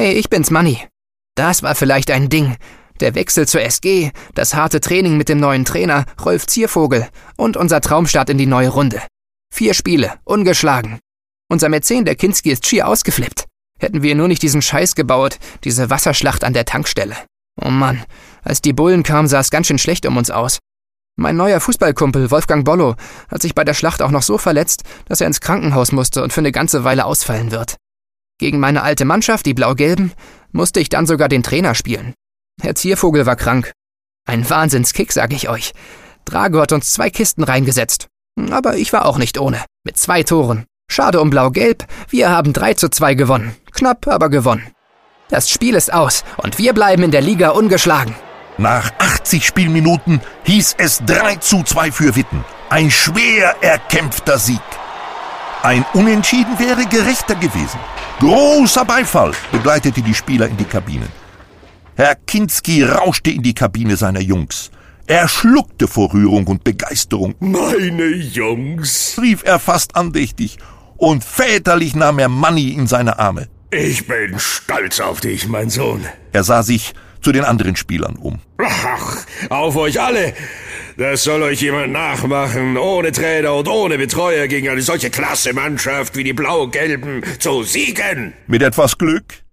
Hey, ich bin's, Manni. Das war vielleicht ein Ding. Der Wechsel zur SG, das harte Training mit dem neuen Trainer, Rolf Ziervogel und unser Traumstart in die neue Runde. 4 Spiele, ungeschlagen. Unser Mäzen, der Kinski, ist schier ausgeflippt. Hätten wir nur nicht diesen Scheiß gebaut, diese Wasserschlacht an der Tankstelle. Oh Mann, als die Bullen kamen, sah es ganz schön schlecht um uns aus. Mein neuer Fußballkumpel, Wolfgang Bollo, hat sich bei der Schlacht auch noch so verletzt, dass er ins Krankenhaus musste und für eine ganze Weile ausfallen wird. Gegen meine alte Mannschaft, die Blau-Gelben, musste ich dann sogar den Trainer spielen. Herr Ziervogel war krank. Ein Wahnsinnskick, sag ich euch. Drago hat uns 2 Kisten reingesetzt. Aber ich war auch nicht ohne. Mit 2 Toren. Schade um Blau-Gelb, wir haben 3:2 gewonnen. Knapp, aber gewonnen. Das Spiel ist aus und wir bleiben in der Liga ungeschlagen. Nach 80 Spielminuten hieß es 3:2 für Witten. Ein schwer erkämpfter Sieg. Ein Unentschieden wäre gerechter gewesen. Großer Beifall begleitete die Spieler in die Kabinen. Herr Kinski rauschte in die Kabine seiner Jungs. Er schluckte vor Rührung und Begeisterung. »Meine Jungs«, rief er fast andächtig, und väterlich nahm er Manni in seine Arme. »Ich bin stolz auf dich, mein Sohn.« Er sah sich zu den anderen Spielern um. »Ach, auf euch alle! Das soll euch jemand nachmachen, ohne Trainer und ohne Betreuer gegen eine solche klasse Mannschaft wie die Blau-Gelben zu siegen!« Mit etwas Glück